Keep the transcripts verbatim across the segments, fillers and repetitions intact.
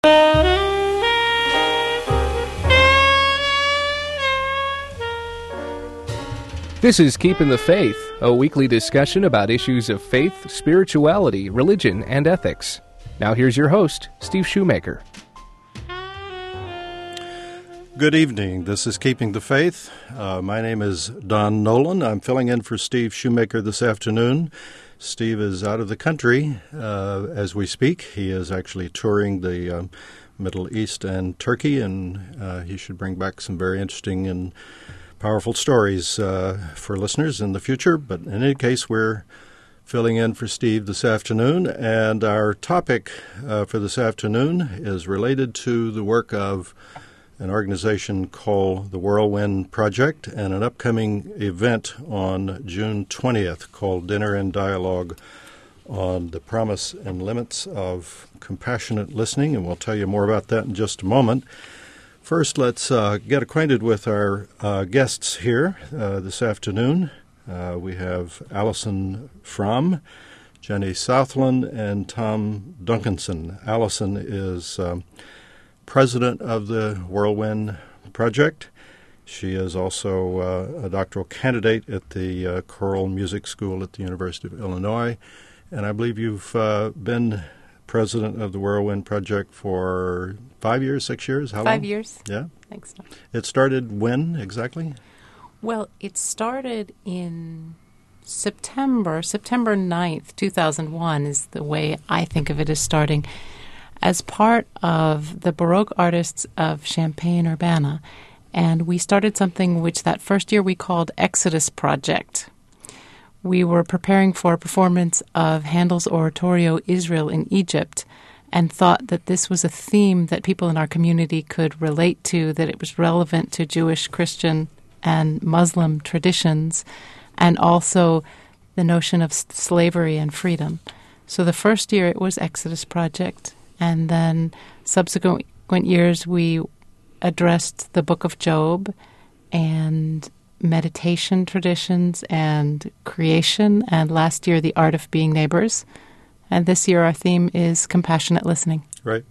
This is Keeping the Faith, a weekly discussion about issues of faith, spirituality, religion, and ethics. Now here's your host, Steve Shoemaker. Good evening. This is Keeping the Faith. Uh, my name is Don Nolan. I'm filling in for Steve Shoemaker this afternoon. Steve is out of the country uh, as we speak. He is actually touring the uh, Middle East and Turkey, and uh, he should bring back some very interesting and powerful stories uh, for listeners in the future. But in any case, we're filling in for Steve this afternoon, and our topic uh, for this afternoon is related to the work of an organization called the Whirlwind Project and an upcoming event on June twentieth called Dinner and Dialogue on the Promise and Limits of Compassionate Listening, and we'll tell you more about that in just a moment. First, let's uh, get acquainted with our uh, guests here uh, this afternoon. Uh, we have Allison Fromm, Jenny Southland, and Tom Duncanson. Allison is um, president of the Whirlwind Project. She is also uh, a doctoral candidate at the uh, Choral Music School at the University of Illinois. And I believe you've uh, been president of the Whirlwind Project for five years, six years? How long? Five years. Yeah? Thanks. So. It started when exactly? Well, it started in September, September ninth, two thousand one is the way I think of it as starting, as part of the Baroque artists of Champaign-Urbana. And we started something which that first year we called Exodus Project. We were preparing for a performance of Handel's oratorio Israel in Egypt and thought that this was a theme that people in our community could relate to, that it was relevant to Jewish, Christian, and Muslim traditions, and also the notion of slavery and freedom. So the first year it was Exodus Project, and then subsequent years we addressed the Book of Job and meditation traditions and creation, and last year the art of being neighbors. And this year our theme is compassionate listening. Right.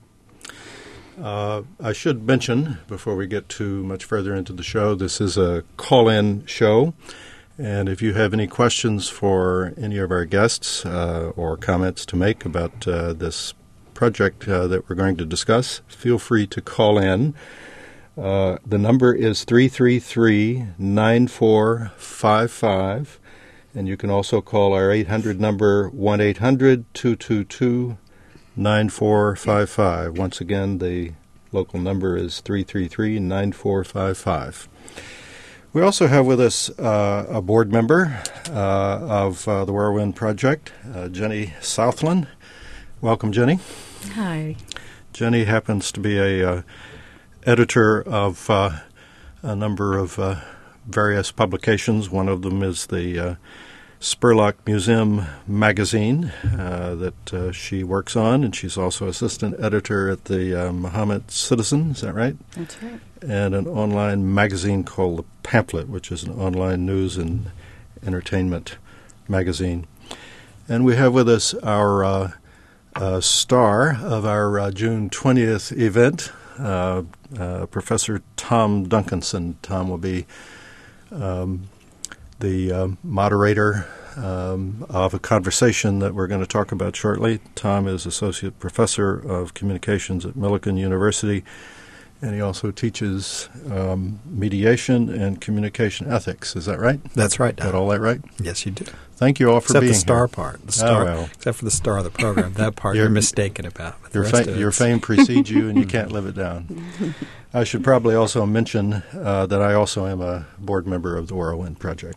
Uh, I should mention, before we get too much further into the show, this is a call-in show. And if you have any questions for any of our guests uh, or comments to make about uh, this project uh, that we're going to discuss, feel free to call in. Uh, the number is three three three, nine four five five, and you can also call our eight hundred number, one eight hundred, two two two, nine four five five. Once again, the local number is three three three, nine four five five. We also have with us uh, a board member uh, of uh, the Whirlwind Project, uh, Jenny Southland. Welcome, Jenny. Hi. Jenny happens to be a uh, editor of uh, a number of uh, various publications. One of them is the uh, Spurlock Museum magazine uh, that uh, she works on, and she's also assistant editor at the uh, Muhammad Citizen. Is that right? That's right. And an online magazine called The Pamphlet, which is an online news and entertainment magazine. And we have with us our uh, uh, star of our uh, June twentieth event, Uh, uh, Professor Tom Duncanson. Tom will be um, the uh, moderator um, of a conversation that we're going to talk about shortly. Tom is Associate Professor of Communications at Millikan University, and he also teaches um, mediation and communication ethics. Is that right? That's right, Don. Got all that right? Yes, you do. Thank you all for except being the star here. part. The star, oh, well. Except for the star of the program. That part you're, you're mistaken about. Your, fa- your fame precedes you, and you can't live it down. I should probably also mention uh, that I also am a board member of the Whirlwind Project.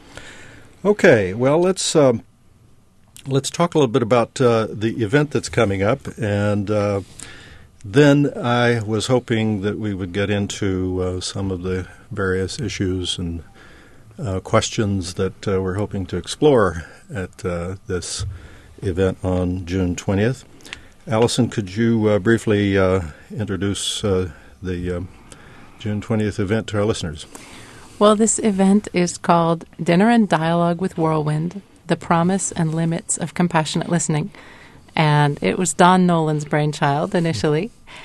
Okay, well, let's um, let's talk a little bit about uh, the event that's coming up, and uh, then I was hoping that we would get into uh, some of the various issues and Uh, questions that uh, we're hoping to explore at uh, this event on June twentieth. Allison, could you uh, briefly uh, introduce uh, the uh, June twentieth event to our listeners? Well, this event is called Dinner and Dialogue with Whirlwind, The Promise and Limits of Compassionate Listening. And it was Don Nolan's brainchild initially.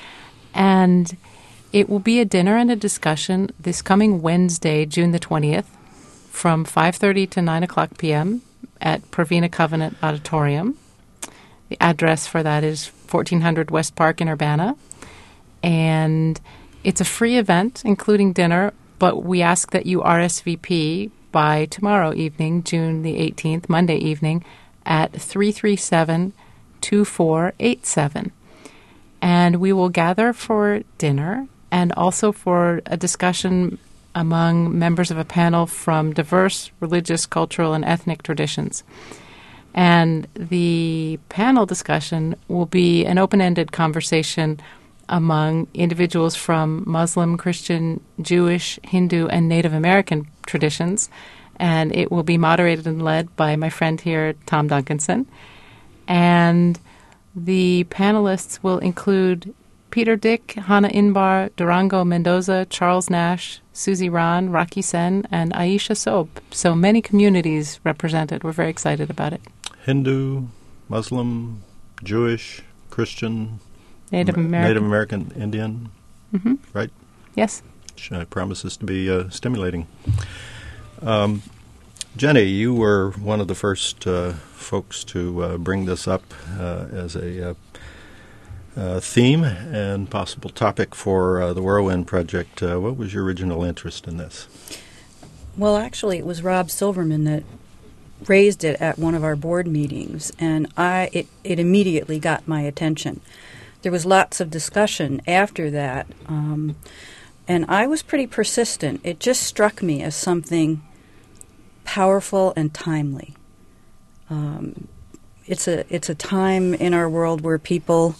And it will be a dinner and a discussion this coming Wednesday, June the twentieth, from five thirty to nine o'clock p.m. at Pravina Covenant Auditorium. The address for that is fourteen hundred West Park in Urbana. And it's a free event, including dinner, but we ask that you R S V P by tomorrow evening, June the eighteenth, Monday evening, at three three seven, two four eight seven. And we will gather for dinner and also for a discussion among members of a panel from diverse religious, cultural, and ethnic traditions. And the panel discussion will be an open-ended conversation among individuals from Muslim, Christian, Jewish, Hindu, and Native American traditions. And it will be moderated and led by my friend here, Tom Duncanson. And the panelists will include Peter Dick, Hannah Inbar, Durango Mendoza, Charles Nash, Susie Ron, Rocky Sen, and Aisha Sob. So many communities represented. We're very excited about it. Hindu, Muslim, Jewish, Christian, Native American. Native American, Indian, Mm-hmm. right? Yes. Which uh, promises to be uh, stimulating. Um, Jenny, you were one of the first uh, folks to uh, bring this up uh, as a uh, uh, theme and possible topic for uh, the Whirlwind Project. Uh, what was your original interest in this? Well, actually, it was Rob Silverman that raised it at one of our board meetings, and I it, it immediately got my attention. There was lots of discussion after that, um, and I was pretty persistent. It just struck me as something powerful and timely. Um, it's a it's a time in our world where people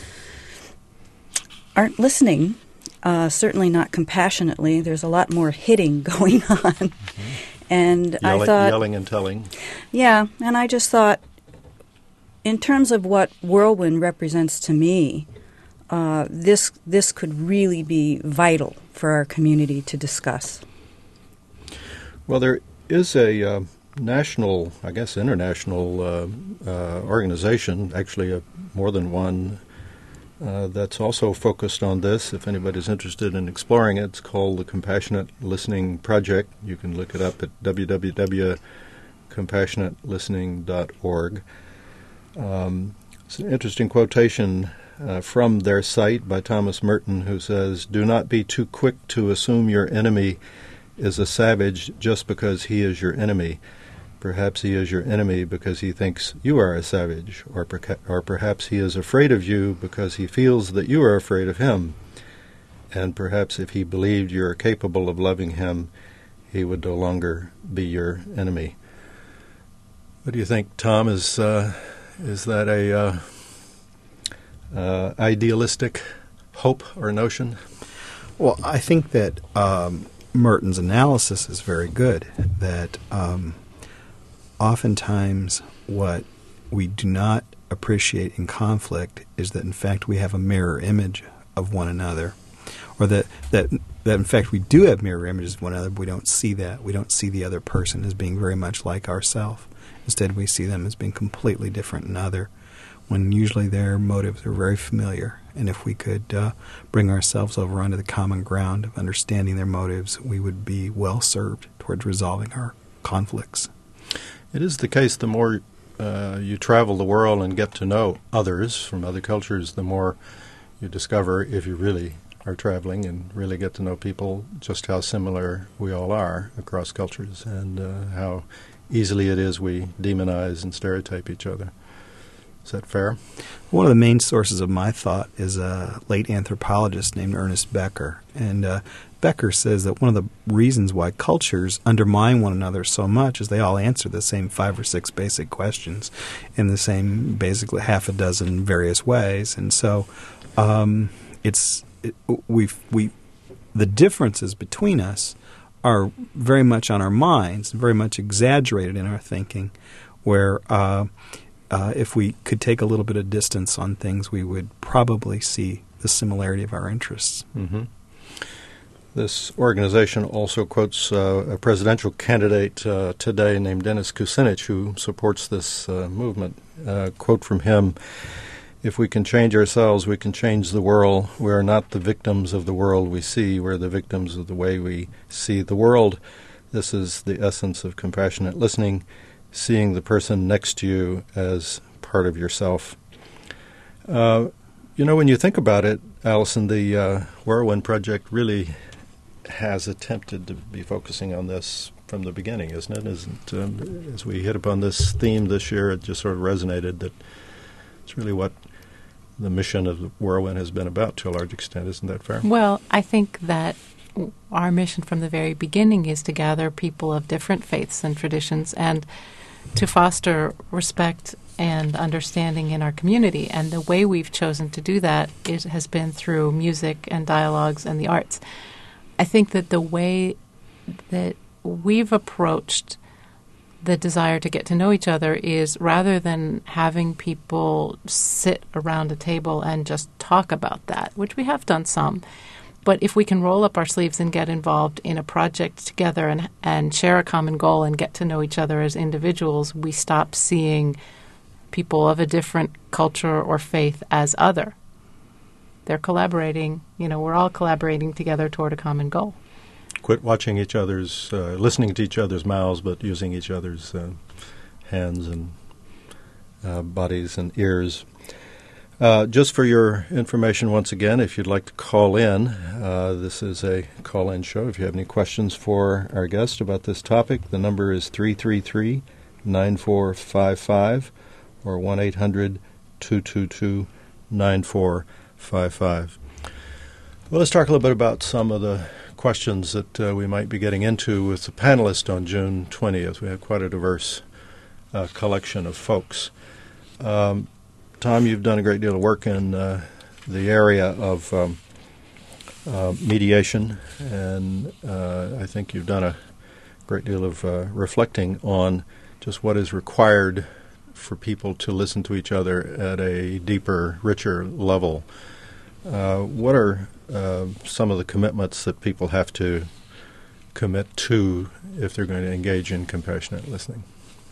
aren't listening, uh, certainly not compassionately. There's a lot more hitting going on. Mm-hmm. And Yelling, I thought... Yelling and telling. Yeah, and I just thought, in terms of what Whirlwind represents to me, uh, this this could really be vital for our community to discuss. Well, there is a uh, national, I guess international uh, uh, organization, actually a, more than one, uh, that's also focused on this. If anybody's interested in exploring it, it's called the Compassionate Listening Project. You can look it up at w w w dot compassionate listening dot org. Um, it's an interesting quotation uh, from their site by Thomas Merton, who says, "Do not be too quick to assume your enemy is a savage just because he is your enemy. Perhaps he is your enemy because he thinks you are a savage, or, perca- or perhaps he is afraid of you because he feels that you are afraid of him. And perhaps if he believed you are capable of loving him, he would no longer be your enemy." What do you think, Tom? Is uh, is that a uh, uh, idealistic hope or notion? Well, I think that um, Merton's analysis is very good, that um, oftentimes what we do not appreciate in conflict is that, in fact, we have a mirror image of one another, or that, that, that in fact, we do have mirror images of one another, but we don't see that. We don't see the other person as being very much like ourselves. Instead, we see them as being completely different and other, when usually their motives are very familiar. And if we could uh, bring ourselves over onto the common ground of understanding their motives, we would be well served towards resolving our conflicts. It is the case, the more uh, you travel the world and get to know others from other cultures, the more you discover, if you really are traveling and really get to know people, just how similar we all are across cultures, and uh, how easily it is we demonize and stereotype each other. Is that fair? One of the main sources of my thought is a late anthropologist named Ernest Becker. And uh, Becker says that one of the reasons why cultures undermine one another so much is they all answer the same five or six basic questions in the same basically half a dozen various ways. And so um, it's it, we we the differences between us are very much on our minds, very much exaggerated in our thinking, where uh, uh, if we could take a little bit of distance on things, we would probably see the similarity of our interests. Mm-hmm. This organization also quotes uh, a presidential candidate uh, today named Dennis Kucinich, who supports this uh, movement. Uh, quote from him: if we can change ourselves, we can change the world. We are not the victims of the world we see. We're the victims of the way we see the world. This is the essence of compassionate listening, seeing the person next to you as part of yourself. Uh, you know, when you think about it, Allison, the uh, Whirlwind Project really has attempted to be focusing on this from the beginning, isn't it? Isn't um, as we hit upon this theme this year, it just sort of resonated that it's really what the mission of the Whirlwind has been about to a large extent. Isn't that fair? Well, I think that our mission from the very beginning is to gather people of different faiths and traditions and to foster respect and understanding in our community. And the way we've chosen to do that is, has been through music and dialogues and the arts. I think that the way that we've approached the desire to get to know each other is rather than having people sit around a table and just talk about that, which we have done some, but if we can roll up our sleeves and get involved in a project together and and share a common goal and get to know each other as individuals, we stop seeing people of a different culture or faith as other. They're collaborating, you know, we're all collaborating together toward a common goal. Quit watching each other's, uh, listening to each other's mouths, but using each other's uh, hands and uh, bodies and ears. Uh, just for your information, once again, if you'd like to call in, uh, this is a call-in show. If you have any questions for our guest about this topic, the number is three three three, nine four five five or one eight hundred, two two two, nine four five five. Well, let's talk a little bit about some of the questions that uh, we might be getting into with the panelists on June twentieth. We have quite a diverse uh, collection of folks. Um, Tom, you've done a great deal of work in uh, the area of um, uh, mediation, and uh, I think you've done a great deal of uh, reflecting on just what is required for people to listen to each other at a deeper, richer level. Uh, what are uh, some of the commitments that people have to commit to if they're going to engage in compassionate listening?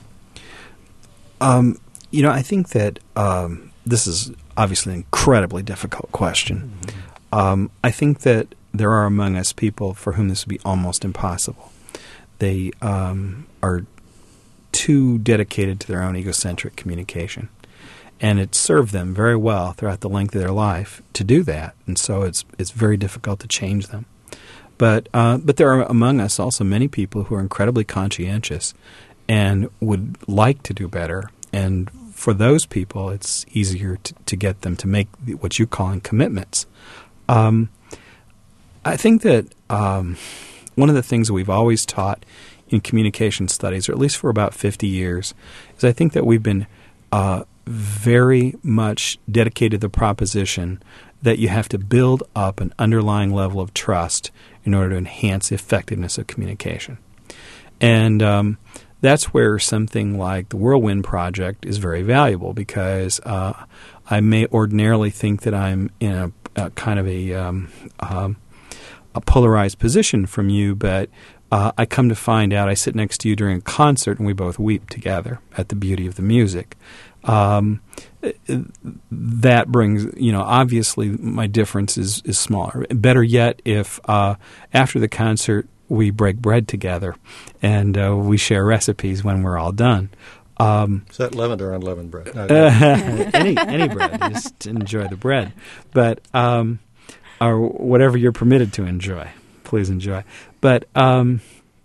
Um, you know, I think that um, this is obviously an incredibly difficult question. Mm-hmm. Um, I think that there are among us people for whom this would be almost impossible. They um, are too dedicated to their own egocentric communication. And it served them very well throughout the length of their life to do that, and so it's it's very difficult to change them. But uh, but there are among us also many people who are incredibly conscientious and would like to do better. And for those people, it's easier to, to get them to make what you're calling commitments. Um, I think that um, one of the things that we've always taught in communication studies, or at least for about fifty years, is I think that we've been uh, very much dedicated to the proposition that you have to build up an underlying level of trust in order to enhance the effectiveness of communication. And um, that's where something like the Whirlwind Project is very valuable, because uh, I may ordinarily think that I'm in a, a kind of a, um, um, a polarized position from you, but uh, I come to find out I sit next to you during a concert and we both weep together at the beauty of the music. Um, that brings, you know, obviously my difference is, is smaller. Better yet, if uh, after the concert we break bread together and uh, we share recipes when we're all done. Um, is that leavened or unleavened bread? No, any any bread, just enjoy the bread, but um, or whatever you're permitted to enjoy, please enjoy. But um,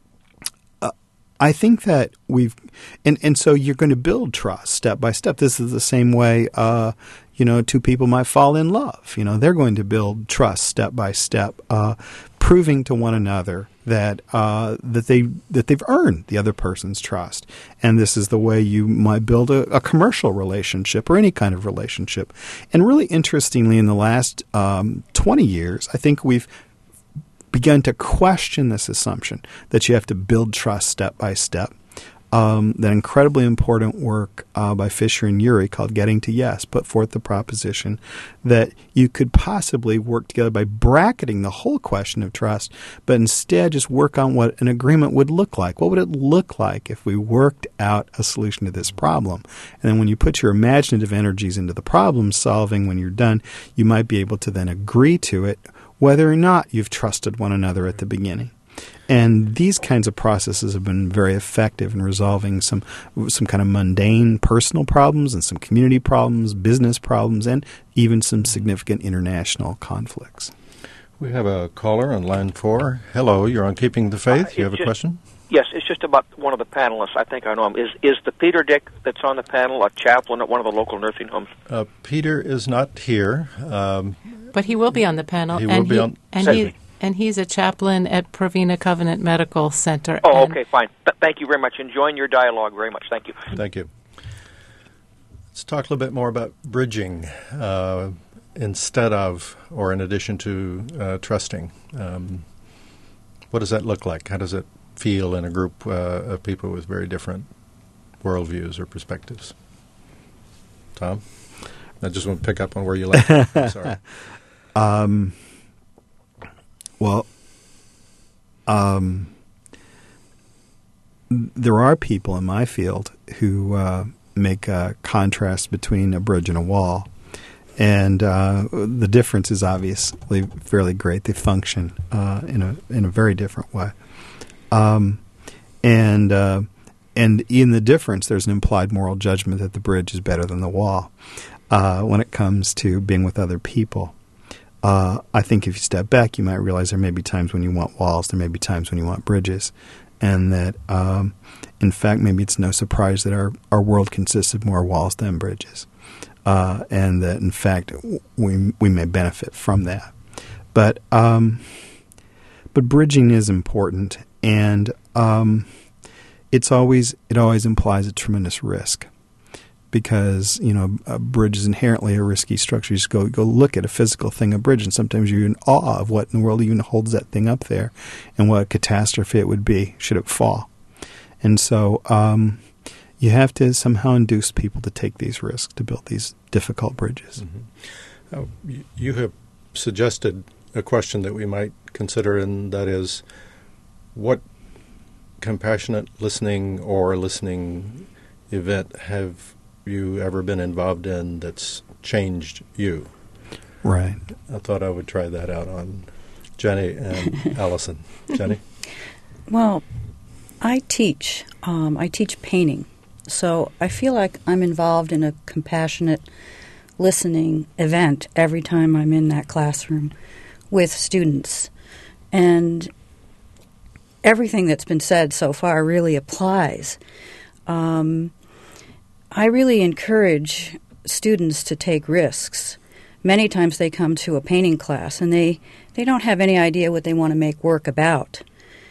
I think that we've, and, and so you're going to build trust step by step. This is the same way, uh, you know, two people might fall in love. You know, they're going to build trust step by step, uh, proving to one another that uh, that they that they've earned the other person's trust. And this is the way you might build a, a commercial relationship or any kind of relationship. And really interestingly, in the last um, twenty years, I think we've begun to question this assumption that you have to build trust step by step. Um, that incredibly important work uh, by Fisher and Urey called Getting to Yes put forth the proposition that you could possibly work together by bracketing the whole question of trust, but instead just work on what an agreement would look like. What would it look like if we worked out a solution to this problem? And then when you put your imaginative energies into the problem solving, when you're done, you might be able to then agree to it, whether or not you've trusted one another at the beginning. And these kinds of processes have been very effective in resolving some some kind of mundane personal problems and some community problems, business problems, and even some significant international conflicts. We have a caller on line four. Hello, you're on Keeping the Faith. Uh, you have a just, question? Yes, it's just about one of the panelists. I think I know him. Is is the Peter Dick that's on the panel a chaplain at one of the local nursing homes? Uh, Peter is not here. Um, but he will be on the panel. He and will be he, on. And he, and he's a chaplain at Provena Covenant Medical Center. Oh, okay, fine. Th- thank you very much. Enjoying your dialogue very much. Thank you. Thank you. Let's talk a little bit more about bridging uh, instead of or in addition to uh, trusting. Um, what does that look like? How does it feel in a group uh, of people with very different worldviews or perspectives? Tom? I just want to pick up on where you left it. I'm sorry. Um, well, um, there are people in my field who uh, make a contrast between a bridge and a wall. And uh, the difference is obviously fairly great. They function uh, in a in a very different way. Um, and uh, and in the difference, there's an implied moral judgment that the bridge is better than the wall uh, when it comes to being with other people. Uh, I think if you step back, you might realize there may be times when you want walls, there may be times when you want bridges, and that, um, in fact, maybe it's no surprise that our, our world consists of more walls than bridges, uh, and that, in fact, we we may benefit from that. But um, but bridging is important, and um, it's always it always implies a tremendous risk. Because, you know, a bridge is inherently a risky structure. You just go go look at a physical thing, a bridge, and sometimes you're in awe of what in the world even holds that thing up there and what a catastrophe it would be should it fall. And so um, you have to somehow induce people to take these risks, to build these difficult bridges. Mm-hmm. Oh, you, you have suggested a question that we might consider, and that is, what compassionate listening or listening event have you ever been involved in that's changed you? Right. I thought I would try that out on Jenny and Allison. Jenny? Well, I teach. Um, I teach painting. So I feel like I'm involved in a compassionate listening event every time I'm in that classroom with students. And everything that's been said so far really applies. Um I really encourage students to take risks. Many times they come to a painting class and they, they don't have any idea what they want to make work about.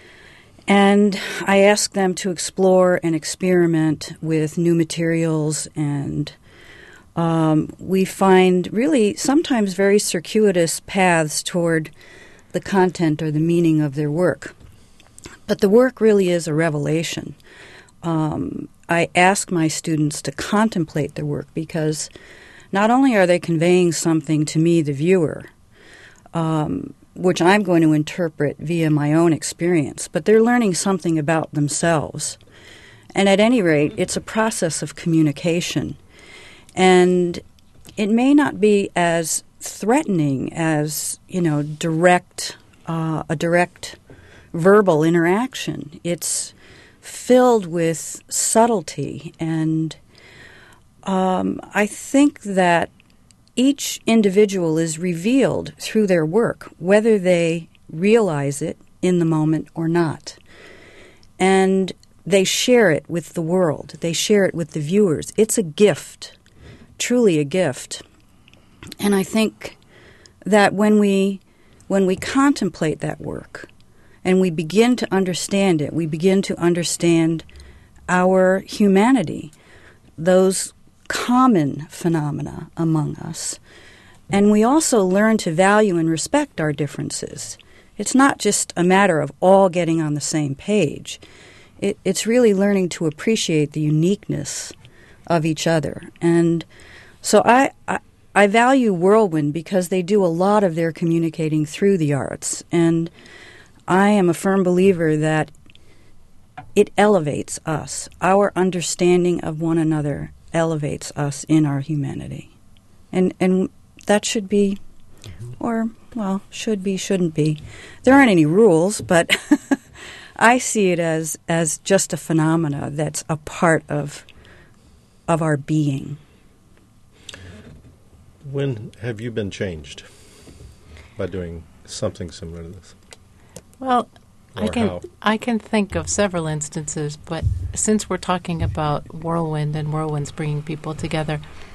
And I ask them to explore and experiment with new materials, and um, we find really sometimes very circuitous paths toward the content or the meaning of their work. But the work really is a revelation. Um, I ask my students to contemplate their work because not only are they conveying something to me, the viewer, um, which I'm going to interpret via my own experience, but they're learning something about themselves. And at any rate, it's a process of communication. And it may not be as threatening as, you know, direct, uh, a direct verbal interaction. It's filled with subtlety, and um, I think that each individual is revealed through their work, whether they realize it in the moment or not. And they share it with the world. They share it with the viewers. It's a gift, truly a gift. And I think that when we when we contemplate that work, and we begin to understand it, we begin to understand our humanity, those common phenomena among us. And we also learn to value and respect our differences. It's not just a matter of all getting on the same page. it, it's really learning to appreciate the uniqueness of each other. And so I, I I value Whirlwind because they do a lot of their communicating through the arts. And I am a firm believer that it elevates us. Our understanding of one another elevates us in our humanity. And and that should be, or, well, should be, shouldn't be. There aren't any rules, but I see it as, as just a phenomena that's a part of of our being. When have you been changed by doing something similar to this? Well, I Or can how? I can think of several instances, but since we're talking about Whirlwind and Whirlwind's bringing people together,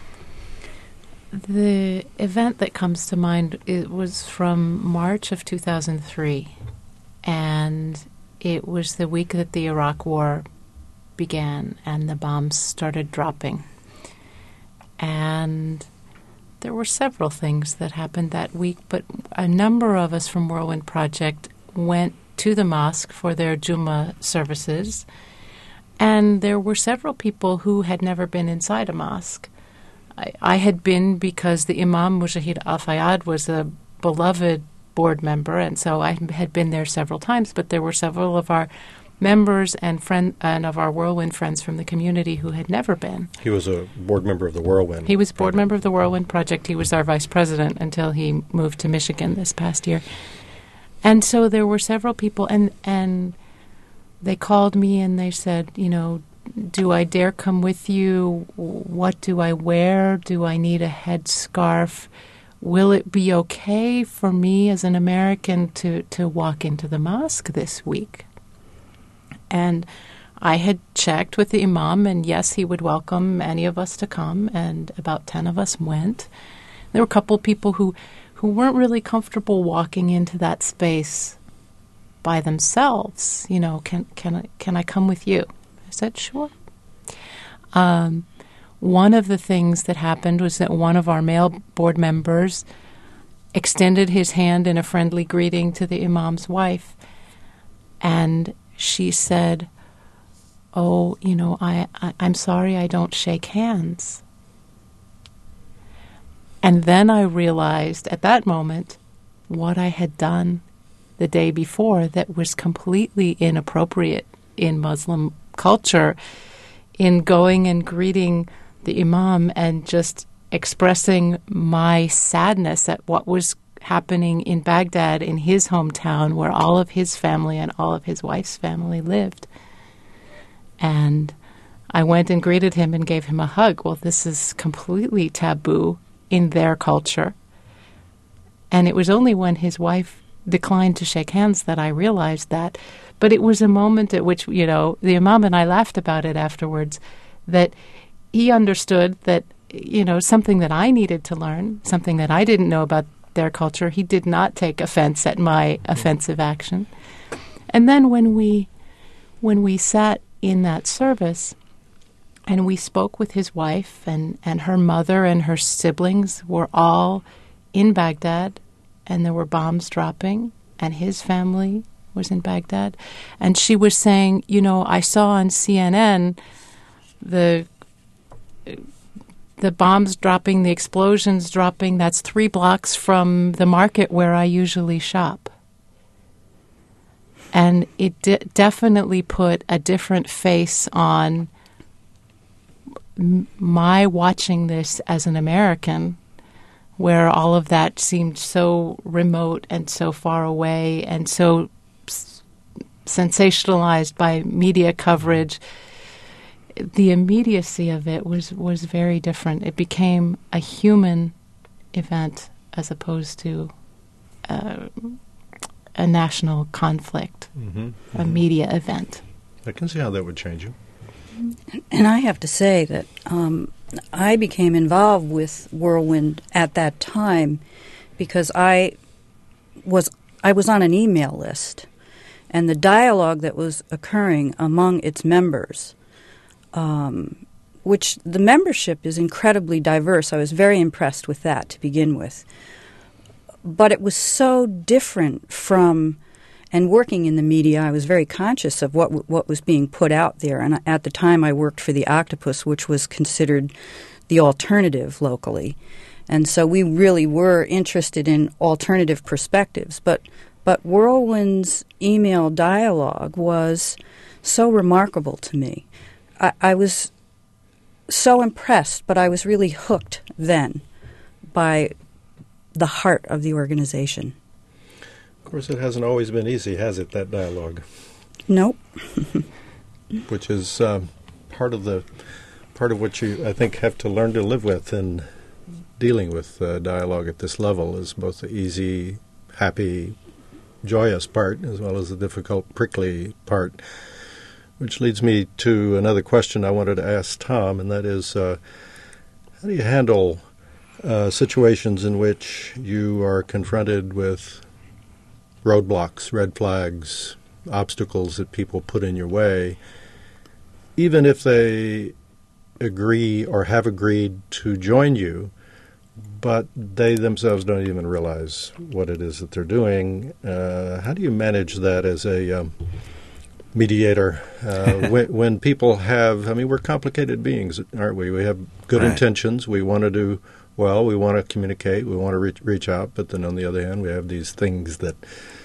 the event that comes to mind, it was from March of two thousand three, and it was the week that the Iraq War began and the bombs started dropping. And there were several things that happened that week, but a number of us from Whirlwind Project went to the mosque for their Jummah services, and there were several people who had never been inside a mosque. I, I had been because the Imam Mujahid Al-Fayyad was a beloved board member, and so I had been there several times, but there were several of our members and friend and of our Whirlwind friends from the community who had never been. He was a board member of the Whirlwind. He was board Project. member of the Whirlwind Project. He was our vice president until he moved to Michigan this past year. And so there were several people, and, and they called me and they said, you know, do I dare come with you? What do I wear? Do I need a headscarf? Will it be okay for me as an American to, to walk into the mosque this week? And I had checked with the imam, and yes, he would welcome any of us to come, and about ten of us went. There were a couple people who, who weren't really comfortable walking into that space by themselves. You know, can can I, can I come with you? I said, sure. Um, one of the things that happened was that one of our male board members extended his hand in a friendly greeting to the imam's wife, and she said, oh, you know, I, I, I'm sorry I don't shake hands. And then I realized at that moment what I had done the day before that was completely inappropriate in Muslim culture, in going and greeting the imam and just expressing my sadness at what was happening in Baghdad, in his hometown, where all of his family and all of his wife's family lived. And I went and greeted him and gave him a hug. Well, this is completely taboo in their culture. And it was only when his wife declined to shake hands that I realized that. But it was a moment at which, you know, the imam and I laughed about it afterwards, that he understood that, you know, something that I needed to learn, something that I didn't know about their culture. He did not take offense at my offensive action. And then when we when we sat in that service and we spoke with his wife, and, and her mother and her siblings were all in Baghdad, and there were bombs dropping, and his family was in Baghdad. And she was saying, you know, I saw on C N N the the bombs dropping, the explosions dropping. That's three blocks from the market where I usually shop. And it de- definitely put a different face on m- my watching this as an American, where all of that seemed so remote and so far away and so s- sensationalized by media coverage. The immediacy of it was, was very different. It became a human event as opposed to uh, a national conflict, Mm-hmm. a media event. I can see how that would change you. And I have to say that um, I became involved with Whirlwind at that time because I was I was on an email list, and the dialogue that was occurring among its members, um, which the membership is incredibly diverse. I was very impressed with that to begin with. But it was so different from, And working in the media, I was very conscious of what w- what was being put out there. And at the time, I worked for the Octopus, which was considered the alternative locally. And so we really were interested in alternative perspectives. But but Whirlwind's email dialogue was so remarkable to me. I, I was so impressed, but I was really hooked then by the heart of the organization. Of course, it hasn't always been easy, has it, that dialogue? Nope. Which is um, part of the part of what you, I think, have to learn to live with in dealing with uh, dialogue at this level, is both the easy, happy, joyous part as well as the difficult, prickly part. Which leads me to another question I wanted to ask Tom, and that is, uh, how do you handle uh, situations in which you are confronted with roadblocks, red flags, obstacles that people put in your way, even if they agree or have agreed to join you, but they themselves don't even realize what it is that they're doing? Uh, how do you manage that as a um, mediator? Uh, when, when people have, I mean, we're complicated beings, aren't we? We have good right. intentions. We want to do well. We want to communicate. We want to reach, reach out. But then on the other hand, we have these things that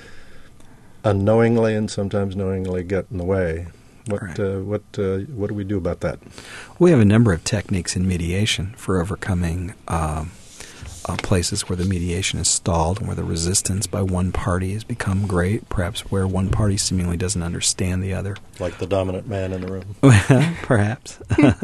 unknowingly and sometimes knowingly get in the way. What right. uh, what uh, what do we do about that? We have a number of techniques in mediation for overcoming um, uh, places where the mediation is stalled and where the resistance by one party has become great, perhaps where one party seemingly doesn't understand the other. Like the dominant man in the room. Perhaps.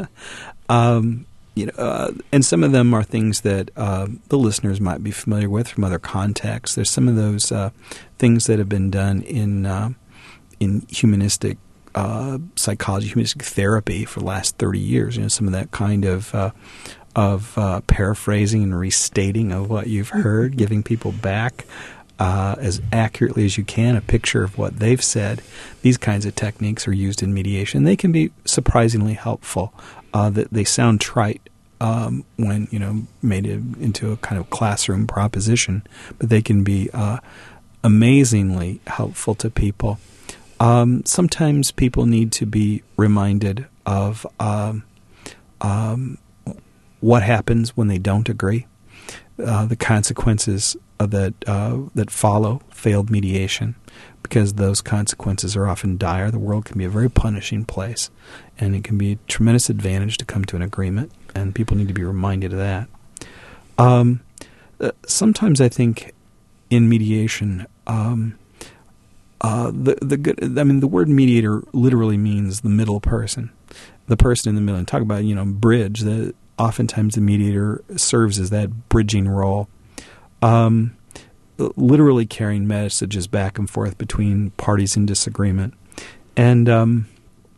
um, you know, uh, and some of them are things that uh, the listeners might be familiar with from other contexts. There's some of those uh, things that have been done in uh, in humanistic uh, psychology, humanistic therapy for the last thirty years. You know, some of that kind of uh, of uh, paraphrasing and restating of what you've heard, giving people back uh, as accurately as you can a picture of what they've said. These kinds of techniques are used in mediation. They can be surprisingly helpful. Uh, that they sound trite um, when, you know, made it into a kind of classroom proposition, but they can be uh, amazingly helpful to people. Um, sometimes people need to be reminded of um, um, what happens when they don't agree, uh, the consequences of that uh, that follow failed mediation, because those consequences are often dire. The world can be a very punishing place, and it can be a tremendous advantage to come to an agreement, and people need to be reminded of that. Um, uh, sometimes I think in mediation, um, uh, the the good. I mean, the word mediator literally means the middle person, the person in the middle. And talk about, you know, bridge. The oftentimes the mediator serves as that bridging role. Um, literally carrying messages back and forth between parties in disagreement. And um,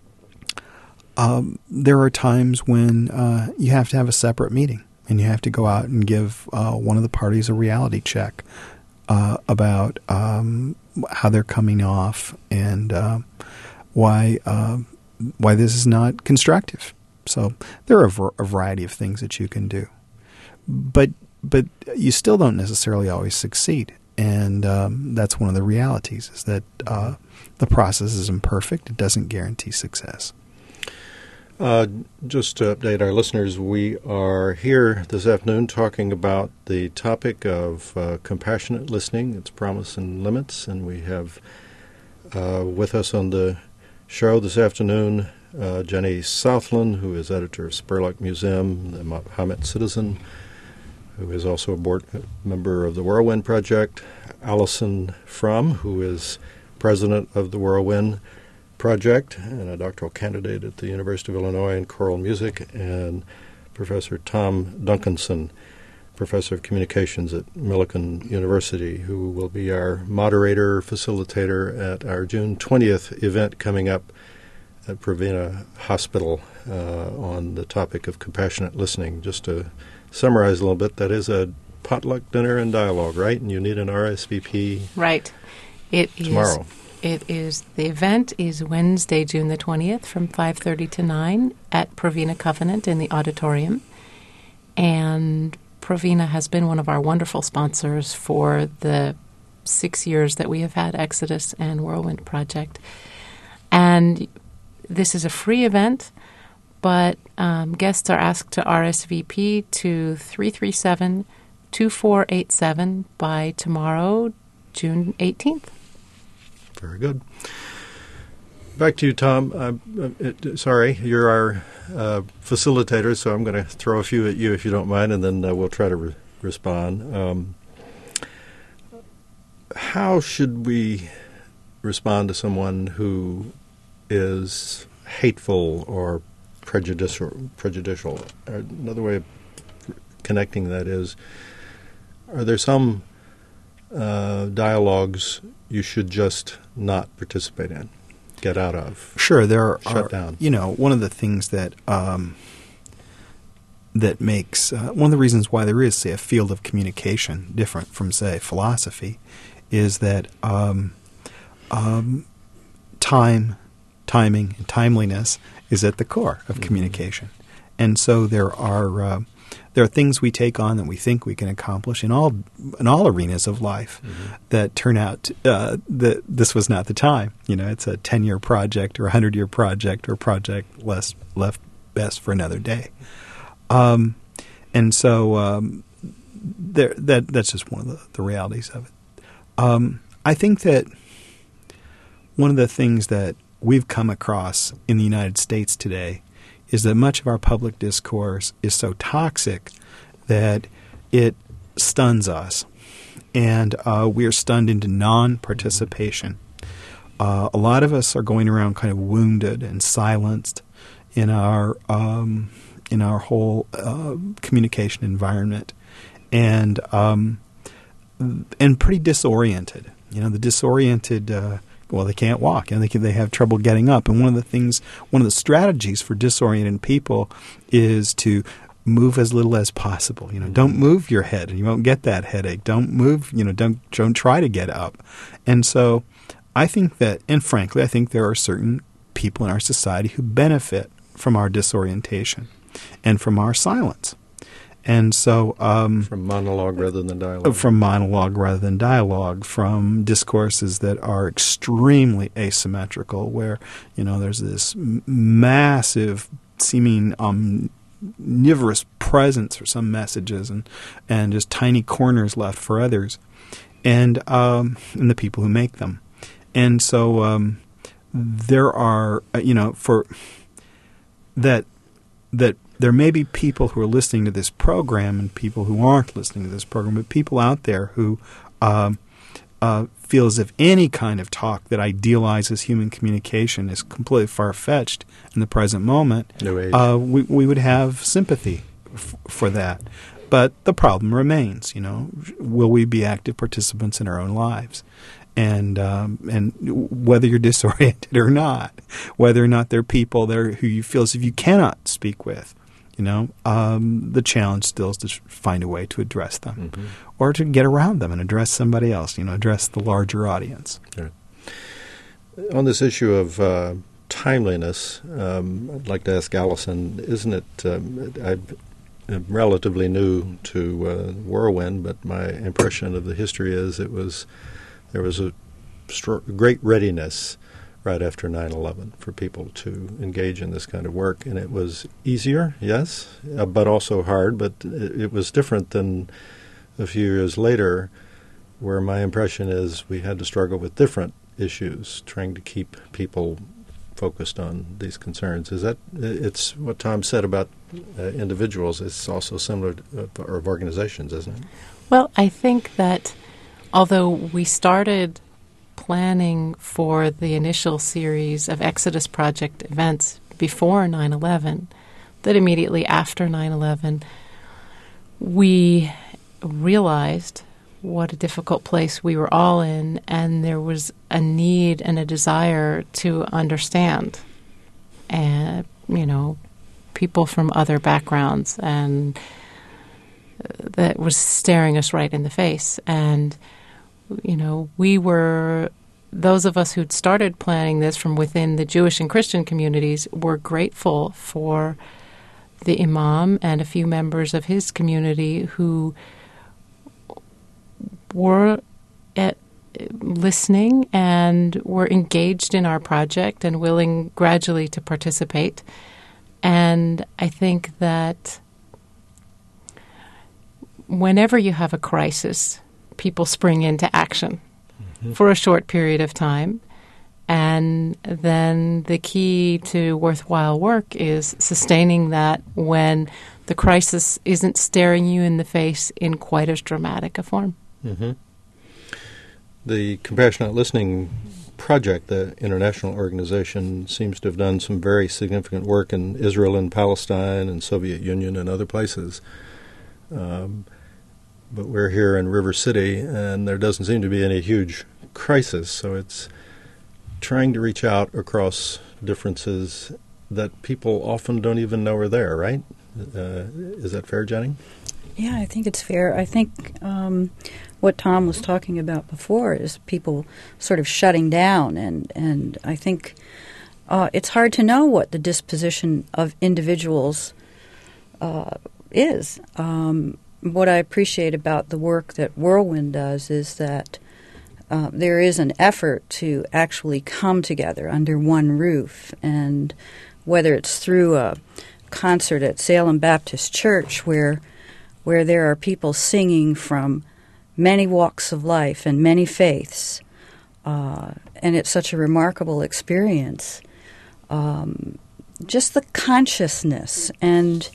um, there are times when uh, you have to have a separate meeting, and you have to go out and give uh, one of the parties a reality check uh, about um, how they're coming off and uh, why uh, why this is not constructive. So there are a, ver- a variety of things that you can do. But But you still don't necessarily always succeed, and um, that's one of the realities, is that uh, the process is imperfect. It doesn't guarantee success. Uh, just to update our listeners, we are here this afternoon talking about the topic of uh, compassionate listening, its promise and limits, and we have uh, with us on the show this afternoon uh, Jenny Southland, who is editor of Spurlock Museum, the Muhammad Citizen, who is also a board member of the Whirlwind Project, Allison Frum, who is president of the Whirlwind Project and a doctoral candidate at the University of Illinois in choral music, and Professor Tom Duncanson, professor of communications at Millikan University, who will be our moderator, facilitator at our June twentieth event coming up at Pravina Hospital uh, on the topic of compassionate listening. Just to summarize a little bit, that is a potluck dinner and dialogue, right? And you need an R S V P. Right. It tomorrow. Is, it is. The event is Wednesday, June the twentieth, from five thirty to nine at Pravina Covenant in the auditorium. And Pravina has been one of our wonderful sponsors for the six years that we have had Exodus and Whirlwind Project. And this is a free event, but um, guests are asked to R S V P to three three seven, two four eight seven by tomorrow, June eighteenth. Very good. Back to you, Tom. Uh, uh, sorry, you're our uh, facilitator, so I'm going to throw a few at you if you don't mind, and then uh, we'll try to re- respond. Um, how should we respond to someone who is hateful or prejudicial? Prejudicial. Another way of connecting that is, are there some uh, dialogues you should just not participate in, get out of? Sure, there are. Shut down. You know, one of the things that um, that makes uh, one of the reasons why there is, say, a field of communication different from, say, philosophy, is that um, um, time, timing, and timeliness is at the core of mm-hmm. communication, and so there are. Uh, There are things we take on that we think we can accomplish in all in all arenas of life mm-hmm. that turn out uh, that this was not the time. You know, it's a ten-year project or a hundred-year project or a project less, left best for another day. Um, and so um, there, that that's just one of the, the realities of it. Um, I think that one of the things that we've come across in the United States today is that much of our public discourse is so toxic that it stuns us, and uh, we're stunned into non-participation. Uh, a lot of us are going around kind of wounded and silenced in our um, in our whole uh, communication environment, and um, and pretty disoriented. You know, the disoriented. Uh, Well, they can't walk, and they can, they have trouble getting up. And one of the things, one of the strategies for disoriented people is to move as little as possible. You know, don't move your head, and you won't get that headache. Don't move. You know, don't don't try to get up. And so, I think that, and frankly, I think there are certain people in our society who benefit from our disorientation and from our silence. And so, um, from monologue rather than dialogue. From monologue rather than dialogue, from discourses that are extremely asymmetrical, where you know there's this m- massive, seeming omnivorous presence for some messages, and and just tiny corners left for others, and um, and the people who make them, and so um, there are you know for that that. There may be people who are listening to this program and people who aren't listening to this program, but people out there who um, uh, feel as if any kind of talk that idealizes human communication is completely far-fetched in the present moment, no age. Uh, we, we would have sympathy f- for that. But the problem remains, you know, will we be active participants in our own lives? And um, and whether you're disoriented or not, whether or not there are people there who you feel as if you cannot speak with, you know, um, the challenge still is to find a way to address them, mm-hmm. or to get around them and address somebody else. You know, address the larger audience. Right. On this issue of uh, timeliness, um, I'd like to ask Allison. Isn't it? Um, I'm relatively new to uh, Whirlwind, but my impression of the history is it was there was a str- great readiness right after nine eleven for people to engage in this kind of work. And it was easier, yes, uh, but also hard. But it, it was different than a few years later, where my impression is we had to struggle with different issues, trying to keep people focused on these concerns. Is that, it's what Tom said about uh, individuals, it's also similar to, uh, or of organizations, isn't it? Well, I think that although we started planning for the initial series of Exodus Project events before nine eleven, that immediately after nine eleven, we realized what a difficult place we were all in, and there was a need and a desire to understand, and you know, people from other backgrounds, and that was staring us right in the face. And you know, we were, those of us who'd started planning this from within the Jewish and Christian communities were grateful for the imam and a few members of his community who were at listening and were engaged in our project and willing gradually to participate. And I think that whenever you have a crisis, people spring into action mm-hmm. for a short period of time. And then the key to worthwhile work is sustaining that when the crisis isn't staring you in the face in quite as dramatic a form. Mm-hmm. The Compassionate Listening Project, the international organization, seems to have done some very significant work in Israel and Palestine and Soviet Union and other places. Um, but we're here in River City, and there doesn't seem to be any huge crisis, so it's trying to reach out across differences that people often don't even know are there, right? Uh, is that fair, Jenny? Yeah, I think it's fair. I think um, what Tom was talking about before is people sort of shutting down, and, and I think uh, it's hard to know what the disposition of individuals uh, is. Um, what I appreciate about the work that Whirlwind does is that Uh, there is an effort to actually come together under one roof, and whether it's through a concert at Salem Baptist Church where where there are people singing from many walks of life and many faiths, uh, and it's such a remarkable experience. Um, just the consciousness and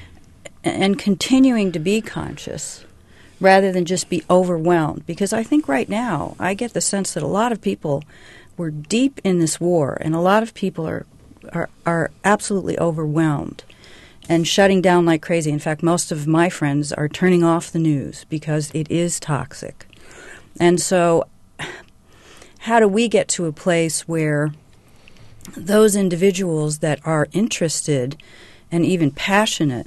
and continuing to be conscious rather than just be overwhelmed. Because I think right now, I get the sense that a lot of people were deep in this war, and a lot of people are, are, are absolutely overwhelmed and shutting down like crazy. In fact, most of my friends are turning off the news because it is toxic. And so how do we get to a place where those individuals that are interested and even passionate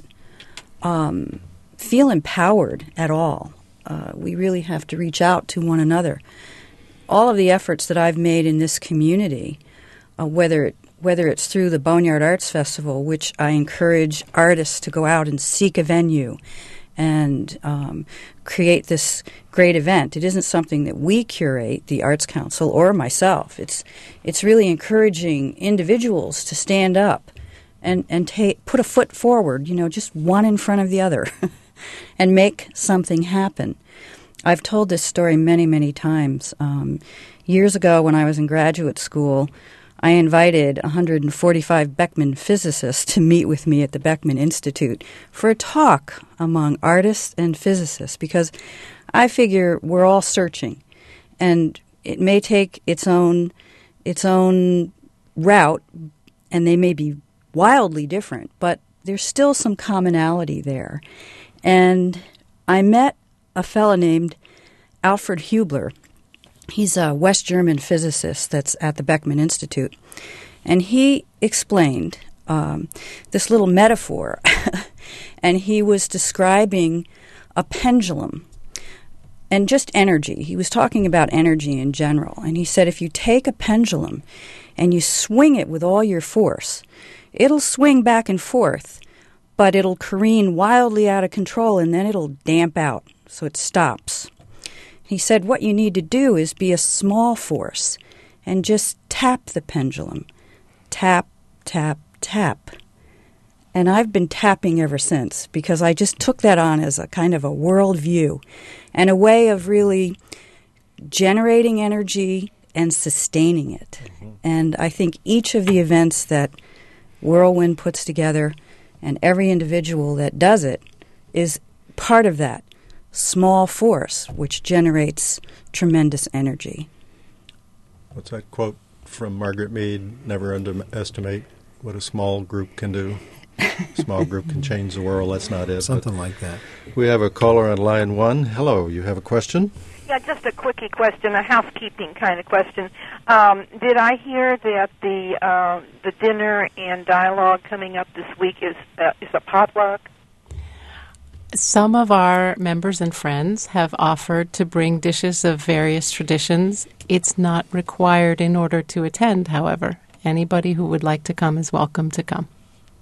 um, feel empowered at all? Uh, we really have to reach out to one another. All of the efforts that I've made in this community, uh, whether it, whether it's through the Boneyard Arts Festival, which I encourage artists to go out and seek a venue and um, create this great event. It isn't something that we curate, the Arts Council or myself. It's it's really encouraging individuals to stand up and and ta- put a foot forward, you know, just one in front of the other, and make something happen. I've told this story many, many times. Um, years ago when I was in graduate school, I invited one hundred forty-five Beckman physicists to meet with me at the Beckman Institute for a talk among artists and physicists, because I figure we're all searching, and it may take its own its own route, and they may be wildly different, but there's still some commonality there. And I met a fellow named Alfred Hubler. He's a West German physicist that's at the Beckman Institute. And he explained um, this little metaphor, and he was describing a pendulum and just energy. He was talking about energy in general. And he said if you take a pendulum and you swing it with all your force, it'll swing back and forth, but it'll careen wildly out of control, and then it'll damp out, so it stops. He said what you need to do is be a small force and just tap the pendulum. Tap, tap, tap. And I've been tapping ever since, because I just took that on as a kind of a world view and a way of really generating energy and sustaining it. Mm-hmm. And I think each of the events that Whirlwind puts together and every individual that does it is part of that small force which generates tremendous energy. What's that quote from Margaret Mead? Never underestimate what a small group can do. A small group can change the world. That's not it. Something like that. We have a caller on line one. Hello, you have a question? Yeah, just a quickie question, a housekeeping kind of question. Um, did I hear that the uh, the dinner and dialogue coming up this week is uh, is a potluck? Some of our members and friends have offered to bring dishes of various traditions. It's not required in order to attend, however. Anybody who would like to come is welcome to come.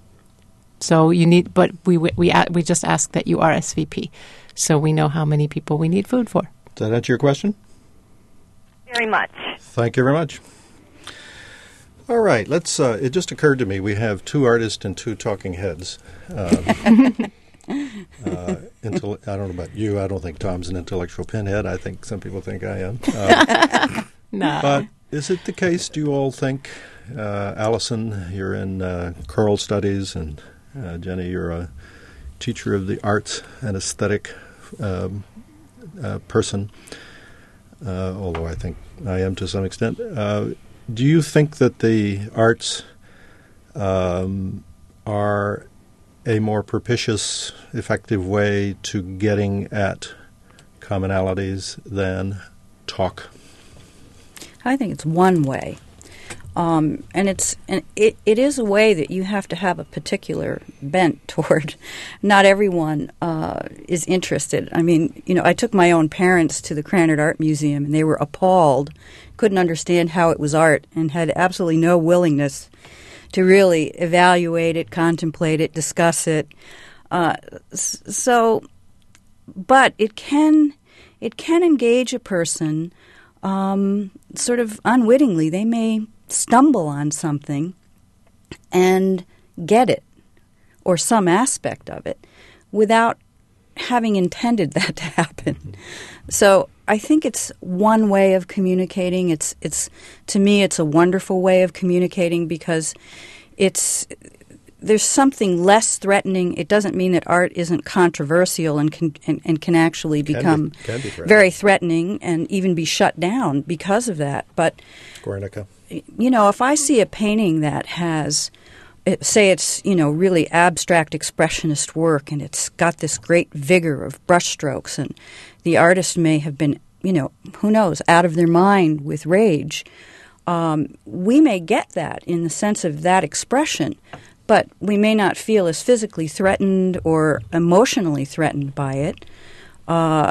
So you need, but we we we, we just ask that you R S V P, so we know how many people we need food for. Does that answer your question? very much. Thank you very much. All right, let's. Uh, it just occurred to me we have two artists and two talking heads. Um, uh, intel- I don't know about you. I don't think Tom's an intellectual pinhead. I think some people think I am. Uh, No. But is it the case, do you all think, uh, Allison, you're in uh, choral studies, and uh, Jenny, you're a teacher of the arts and aesthetic um, uh, person, uh, although I think I am to some extent. Uh, do you think that the arts um, are a more propitious, effective way to getting at commonalities than talk? I think it's one way. Um, and it's and it, it is a way that you have to have a particular bent toward. Not everyone uh, is interested. I mean, you know, I took my own parents to the Krannert Art Museum, and they were appalled, couldn't understand how it was art, and had absolutely no willingness to really evaluate it, contemplate it, discuss it. Uh, so, but it can it can engage a person um, sort of unwittingly. They may stumble on something and get it, or some aspect of it, without having intended that to happen. So I think it's one way of communicating. It's it's to me, it's a wonderful way of communicating because it's there's something less threatening. It doesn't mean that art isn't controversial and can and, and can actually Can be- become can be threatening. very threatening and even be shut down because of that. But Guernica. you know, if I see a painting that has, it, say it's, you know, really abstract expressionist work and it's got this great vigor of brushstrokes and the artist may have been, you know, who knows, out of their mind with rage, um, we may get that in the sense of that expression, but we may not feel as physically threatened or emotionally threatened by it uh,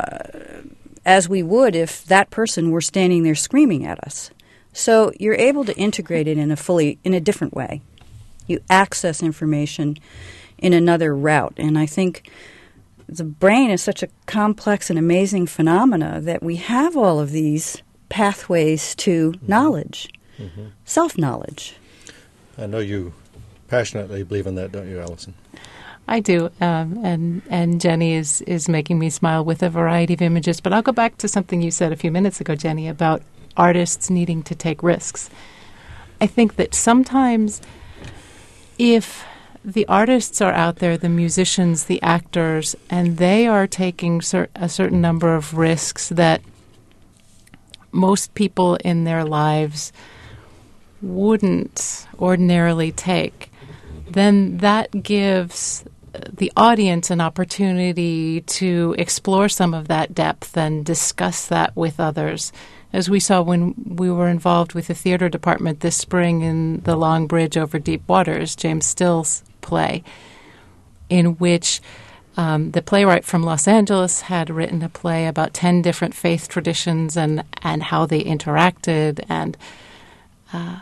as we would if that person were standing there screaming at us. So you're able to integrate it in a fully, in a different way. You access information in another route. And I think the brain is such a complex and amazing phenomena that we have all of these pathways to mm-hmm. knowledge, mm-hmm. self-knowledge. I know you passionately believe in that, don't you, Allison? I do, um, and and Jenny is, is making me smile with a variety of images. But I'll go back to something you said a few minutes ago, Jenny, about artists needing to take risks. I think that sometimes if the artists are out there, the musicians, the actors, and they are taking cer- a certain number of risks that most people in their lives wouldn't ordinarily take, then that gives the audience an opportunity to explore some of that depth and discuss that with others. As we saw when we were involved with the theater department this spring in The Long Bridge Over Deep Waters, James Still's play, in which um, the playwright from Los Angeles had written a play about ten different faith traditions and, and how they interacted. And uh,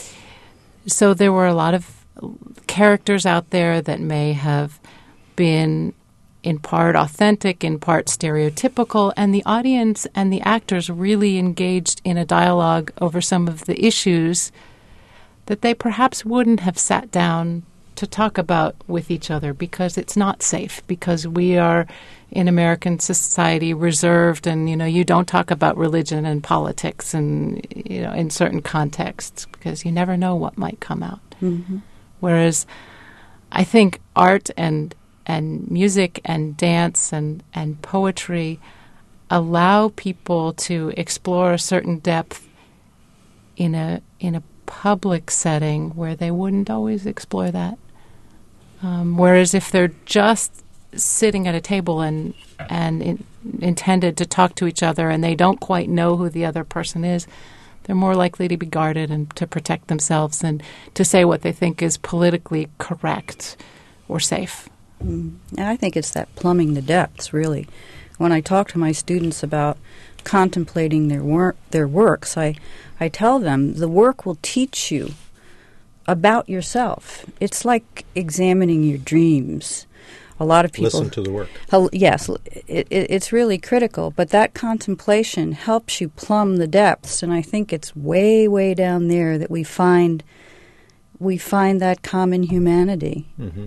so there were a lot of characters out there that may have been in part authentic, in part stereotypical, and the audience and the actors really engaged in a dialogue over some of the issues that they perhaps wouldn't have sat down to talk about with each other because it's not safe, because we are in American society reserved and, you know, you don't talk about religion and politics and, you know, in certain contexts because you never know what might come out. Mm-hmm. Whereas I think art and and music and dance and, and poetry allow people to explore a certain depth in a in a public setting where they wouldn't always explore that. Um, whereas if they're just sitting at a table and and in, intended to talk to each other and they don't quite know who the other person is, they're more likely to be guarded and to protect themselves and to say what they think is politically correct or safe. Mm. And I think it's that plumbing the depths, really. When I talk to my students about contemplating their work, their works, I, I tell them the work will teach you about yourself. It's like examining your dreams. a lot of people listen to the work. Hel- Yes, it, it, it's really critical. But that contemplation helps you plumb the depths, and I think it's way, way down there that we find we find that common humanity. Mm-hmm.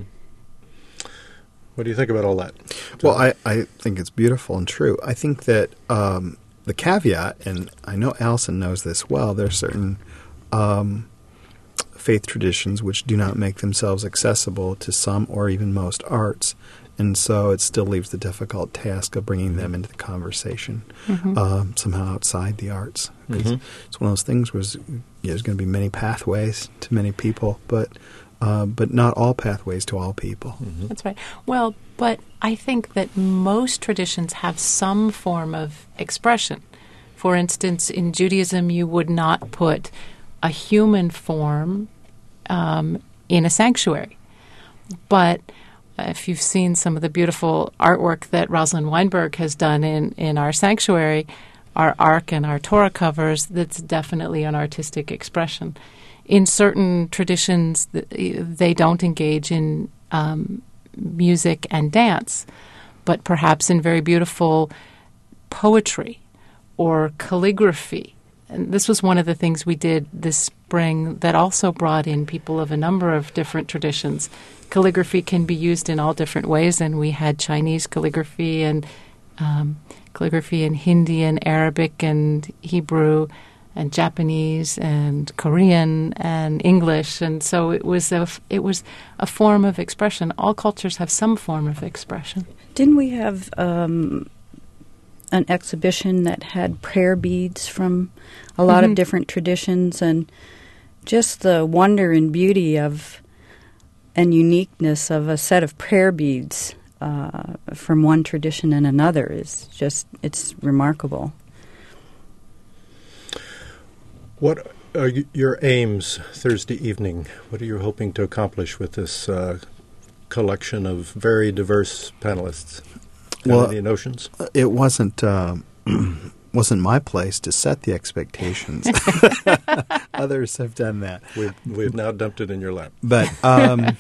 What do you think about all that? Well, I, I think it's beautiful and true. I think that um, the caveat, and I know Allison knows this well, there are certain um, faith traditions which do not make themselves accessible to some or even most arts. And so it still leaves the difficult task of bringing them into the conversation, Mm-hmm. um, somehow outside the arts. 'Cause Mhm. it's one of those things where there's, yeah, there's going to be many pathways to many people, but uh, but not all pathways to all people. Mm-hmm. That's right. Well, but I think that most traditions have some form of expression. For instance, in Judaism, you would not put a human form um, in a sanctuary. But if you've seen some of the beautiful artwork that Rosalind Weinberg has done in, in our sanctuary, our Ark and our Torah covers, that's definitely an artistic expression. In certain traditions, they don't engage in um, music and dance, but perhaps in very beautiful poetry or calligraphy. And this was one of the things we did this spring that also brought in people of a number of different traditions. Calligraphy can be used in all different ways, and we had Chinese calligraphy and um, calligraphy in Hindi and Arabic and Hebrew and Japanese and Korean and English, and so it was a it was a form of expression. All cultures have some form of expression. Didn't we have um, an exhibition that had prayer beads from a lot Mm-hmm. of different traditions, and just the wonder and beauty of and uniqueness of a set of prayer beads uh, from one tradition and another is just, it's remarkable. What are y- your aims Thursday evening? What are you hoping to accomplish with this uh, collection of very diverse panelists? Have Well, any notions? It wasn't uh, wasn't my place to set the expectations. Others have done that. We've, we've now dumped it in your lap. But um,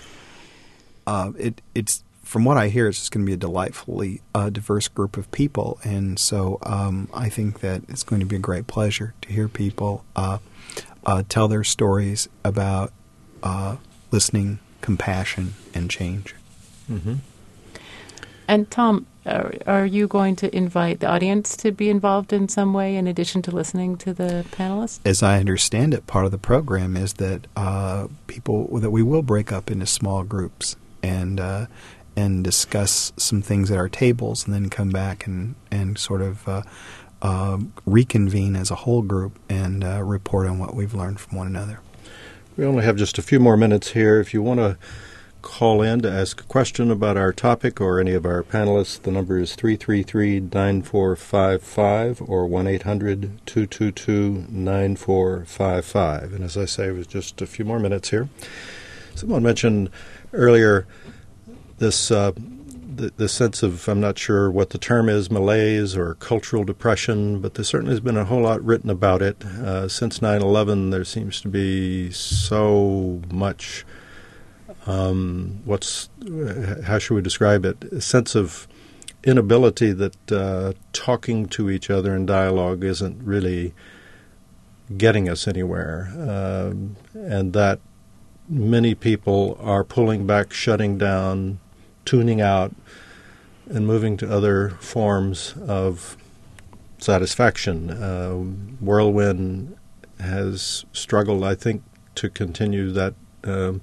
uh, it it's from what I hear, it's just going to be a delightfully uh, diverse group of people, and so um, I think that it's going to be a great pleasure to hear people uh, uh, tell their stories about uh, listening, compassion, and change. Mm-hmm. And Tom, are, are you going to invite the audience to be involved in some way in addition to listening to the panelists? As I understand it, part of the program is that uh, people that we will break up into small groups and uh, and discuss some things at our tables, and then come back and and sort of uh, uh, reconvene as a whole group and uh, report on what we've learned from one another. We only have just a few more minutes here. If you want to call in to ask a question about our topic or any of our panelists, the number is three three three, nine four five five or one eight hundred, two two two, nine four five five. And as I say, with just a few more minutes here, someone mentioned earlier this uh, the, the sense of, I'm not sure what the term is, malaise or cultural depression, but there certainly has been a whole lot written about it. Uh, since nine eleven, there seems to be so much Um, what's how should we describe it? A sense of inability that uh, talking to each other in dialogue isn't really getting us anywhere, um, and that many people are pulling back, shutting down, tuning out, and moving to other forms of satisfaction. Uh, Whirlwind has struggled, I think, to continue that Um,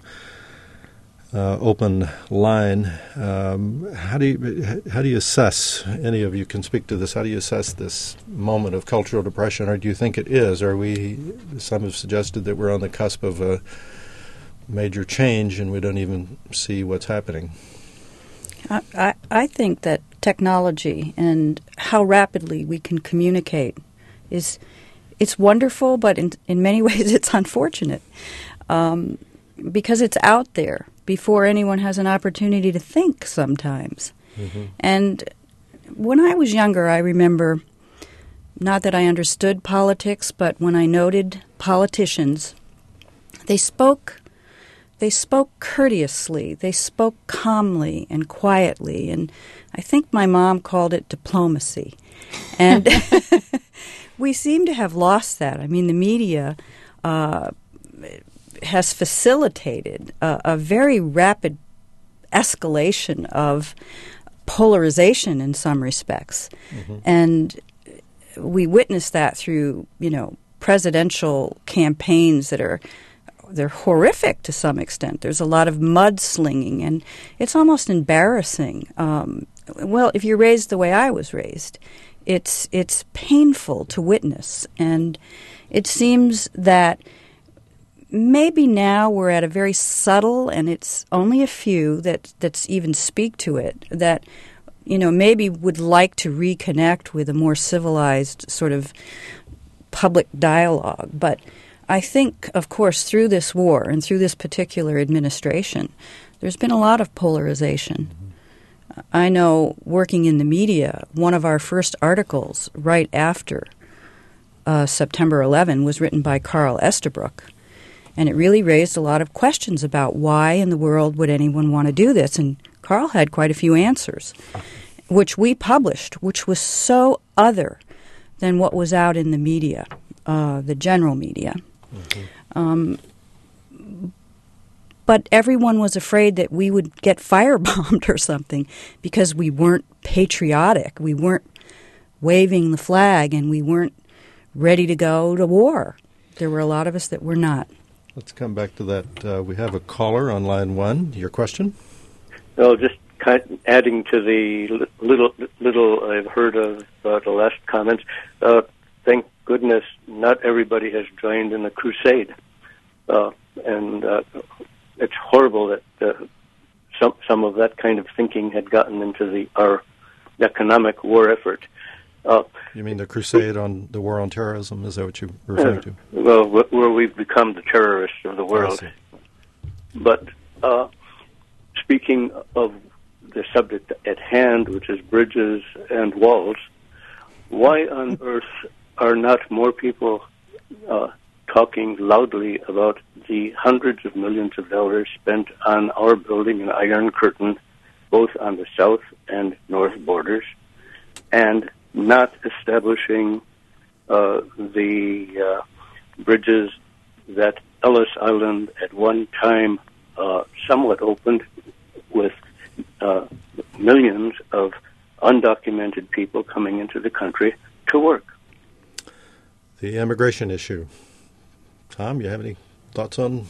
Uh, open line. Um, how do you how do you assess? Any of you can speak to this. How do you assess this moment of cultural depression, or do you think it is? Are we? Some have suggested that we're on the cusp of a major change, and we don't even see what's happening. I, I, I think that technology and how rapidly we can communicate is it's wonderful, but in in many ways it's unfortunate um, because it's out there before anyone has an opportunity to think sometimes. Mm-hmm. And when I was younger, I remember, not that I understood politics, but when I noted politicians, they spoke they spoke courteously, they spoke calmly and quietly, and I think my mom called it diplomacy. And we seem to have lost that. I mean, the media uh, has facilitated a, a very rapid escalation of polarization in some respects. Mm-hmm. And we witness that through, you know, presidential campaigns that are they're horrific to some extent. There's a lot of mudslinging, and it's almost embarrassing. Um, well, if you're raised the way I was raised, it's it's painful to witness, and it seems that maybe now we're at a very subtle, and it's only a few that that's even speak to it, that, you know, maybe would like to reconnect with a more civilized sort of public dialogue. But I think, of course, through this war and through this particular administration, there's been a lot of polarization. Mm-hmm. I know, working in the media, one of our first articles right after uh, September eleventh was written by Carl Estabrook. And it really raised a lot of questions about why in the world would anyone want to do this. And Carl had quite a few answers, which we published, which was so other than what was out in the media, uh, the general media. Mm-hmm. Um, but everyone was afraid that we would get firebombed or something because we weren't patriotic. We weren't waving the flag, and we weren't ready to go to war. There were a lot of us that were not. Let's come back to that. Uh, we have a caller on line one. Your question? Well, just kind of adding to the little little I've heard of uh, the last comments. Uh, thank goodness not everybody has joined in the crusade, uh, and uh, it's horrible that uh, some some of that kind of thinking had gotten into the our economic war effort. Uh, you mean the crusade on the war on terrorism? Is that what you're referring uh, to? Well, where we've become the terrorists of the world. But uh, speaking of the subject at hand, which is bridges and walls, why on earth are not more people uh, talking loudly about the hundreds of millions of dollars spent on our building an Iron Curtain, both on the south and north borders, and not establishing uh, the uh, bridges that Ellis Island at one time uh, somewhat opened with uh, millions of undocumented people coming into the country to work? The immigration issue. Tom, you have any thoughts on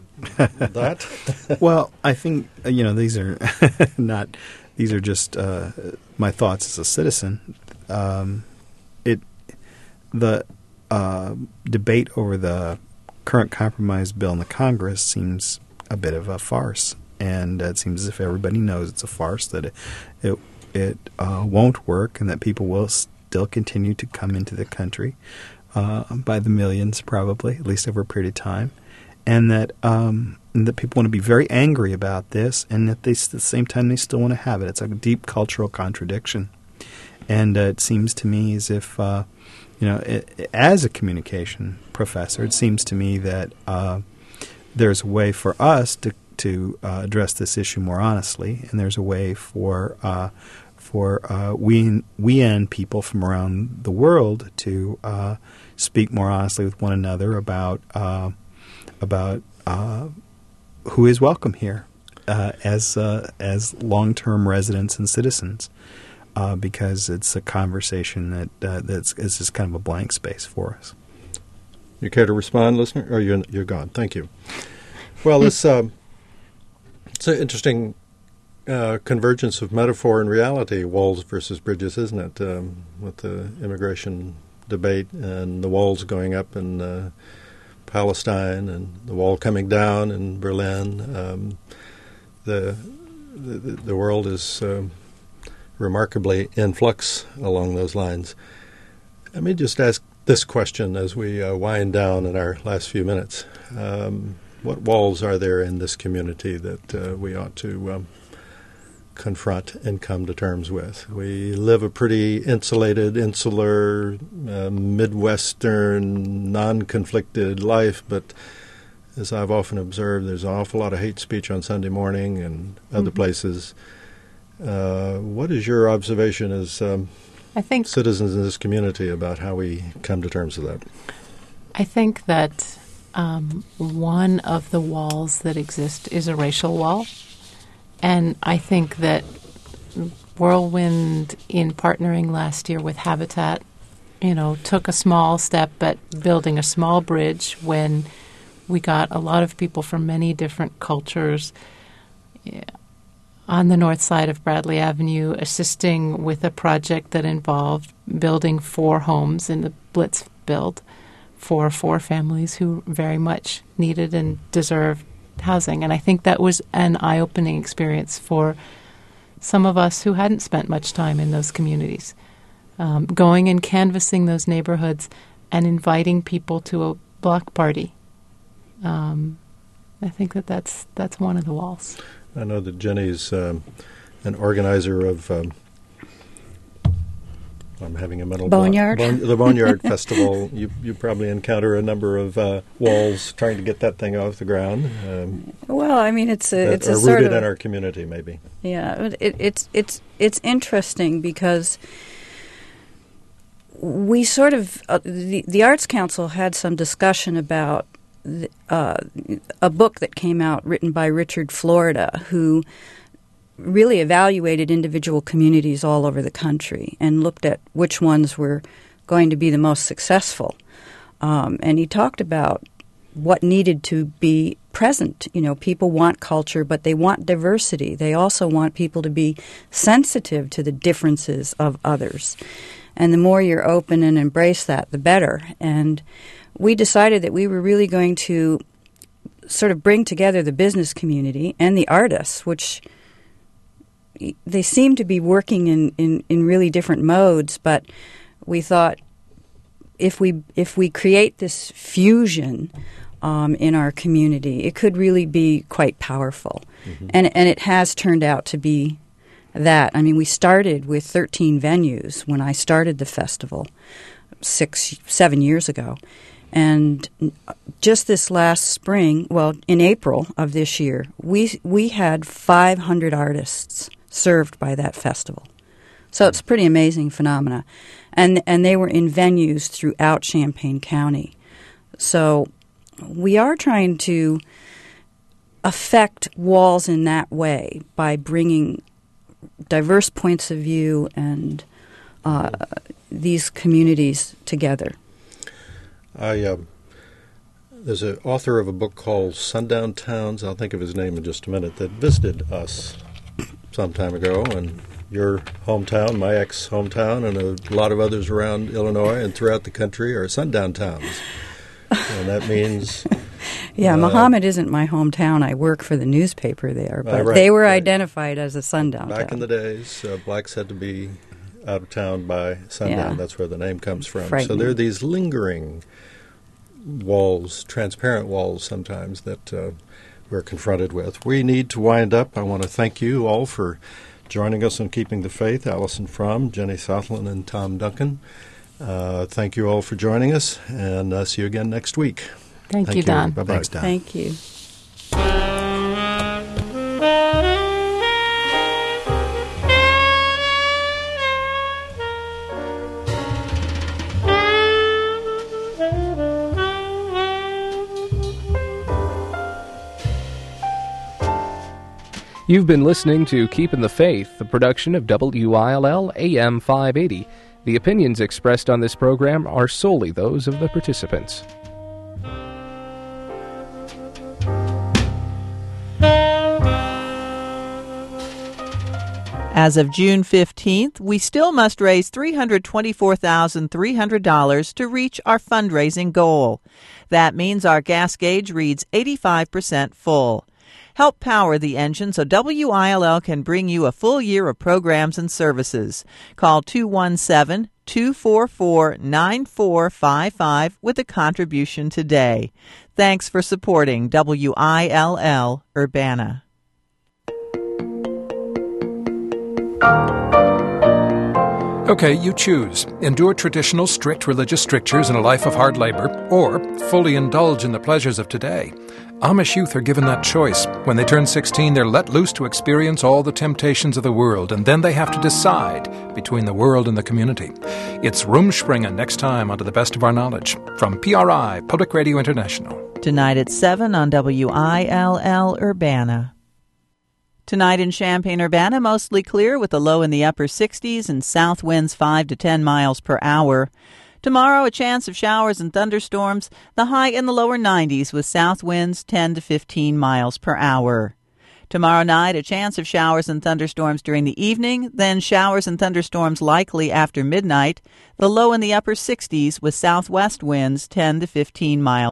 that? Well, I think, you know, these are not, these are just uh, my thoughts as a citizen. Um, it the uh, debate over the current compromise bill in the Congress seems a bit of a farce, and it seems as if everybody knows it's a farce, that it it, it uh, won't work, and that people will still continue to come into the country uh, by the millions, probably, at least over a period of time, and that um, and that people want to be very angry about this, and that they at the same time they still want to have it. It's a deep cultural contradiction. And uh, it seems to me as if, uh, you know, it, as a communication professor, it seems to me that uh, there's a way for us to to uh, address this issue more honestly, and there's a way for uh, for uh, we we and people from around the world to uh, speak more honestly with one another about uh, about uh, who is welcome here uh, as uh, as long-term residents and citizens. Uh, because it's a conversation that uh, that's is just kind of a blank space for us. You care to respond, listener? Or you're you're gone? Thank you. Well, it's um, it's an interesting uh, convergence of metaphor and reality. Walls versus bridges, isn't it? Um, with the immigration debate and the walls going up in uh, Palestine and the wall coming down in Berlin. Um, the, the the world is. Um, remarkably in flux along those lines. Let me just ask this question as we uh, wind down in our last few minutes. Um, what walls are there in this community that uh, we ought to um, confront and come to terms with? We live a pretty insulated, insular, uh, Midwestern, non-conflicted life, but as I've often observed, there's an awful lot of hate speech on Sunday morning and other mm-hmm. places. Uh, what is your observation as um, I think citizens in this community about how we come to terms with that? I think that um, one of the walls that exist is a racial wall. And I think that Whirlwind, in partnering last year with Habitat, you know, took a small step at building a small bridge when we got a lot of people from many different cultures on the north side of Bradley Avenue, assisting with a project that involved building four homes in the Blitz build for four families who very much needed and deserved housing. And I think that was an eye-opening experience for some of us who hadn't spent much time in those communities. Um, going and canvassing those neighborhoods and inviting people to a block party. Um, I think that that's, that's one of the walls. I know that Jenny's um, an organizer of, um, I'm having a mental Boneyard? block. Bon- the Boneyard Festival. You you probably encounter a number of uh, walls trying to get that thing off the ground. Um, well, I mean, it's a, that it's a are sort rooted of, in our community, maybe. Yeah, it, it's it's it's interesting because we sort of uh, the the Arts Council had some discussion about Uh, a book that came out written by Richard Florida, who really evaluated individual communities all over the country and looked at which ones were going to be the most successful. Um, and he talked about what needed to be present. You know, people want culture, but they want diversity. They also want people to be sensitive to the differences of others. And the more you're open and embrace that, the better. And we decided that we were really going to sort of bring together the business community and the artists, which they seem to be working in, in, in really different modes, but we thought if we if we create this fusion um, in our community, it could really be quite powerful. Mm-hmm. And, and it has turned out to be that. I mean, we started with thirteen venues when I started the festival six, seven years ago. And just this last spring, well, in April of this year, we we had five hundred artists served by that festival. So it's a pretty amazing phenomena. And and they were in venues throughout Champaign County. So we are trying to affect walls in that way by bringing diverse points of view and uh, these communities together. I uh, there's an author of a book called Sundown Towns, I'll think of his name in just a minute, that visited us some time ago, and your hometown, my ex-hometown, and a lot of others around Illinois and throughout the country are sundown towns. And that means... yeah, uh, Muhammad isn't my hometown. I work for the newspaper there, but uh, right, they were right. identified as a sundown Back town. in the days, uh, blacks had to be out of town by sundown. Yeah. That's where the name comes from. So there are these lingering walls, transparent walls sometimes, that uh, we're confronted with. We need to wind up. I want to thank you all for joining us on Keeping the Faith. Allison Fromm, Jenny Southland, and Tom Duncan. Uh, thank you all for joining us, and uh, see you again next week. Thank, thank you, Don. Bye-bye. Thanks, Don. Thank you. You've been listening to Keeping the Faith, a production of W I L L A M five eighty. The opinions expressed on this program are solely those of the participants. As of June fifteenth, we still must raise three hundred twenty-four thousand three hundred dollars to reach our fundraising goal. That means our gas gauge reads eighty-five percent full. Help power the engine so W I L L can bring you a full year of programs and services. Call two one seven, two four four, nine four five five with a contribution today. Thanks for supporting W I L L Urbana. Okay, you choose. Endure traditional, strict religious strictures and a life of hard labor, or fully indulge in the pleasures of today. Amish youth are given that choice. When they turn sixteen, they're let loose to experience all the temptations of the world, and then they have to decide between the world and the community. It's Rumspringa next time on To the Best of Our Knowledge. From P R I, Public Radio International. Tonight at seven on W I L L Urbana. Tonight in Champaign-Urbana, mostly clear with a low in the upper sixties and south winds five to ten miles per hour. Tomorrow, a chance of showers and thunderstorms, the high in the lower nineties with south winds ten to fifteen miles per hour. Tomorrow night, a chance of showers and thunderstorms during the evening, then showers and thunderstorms likely after midnight, the low in the upper sixties with southwest winds ten to fifteen miles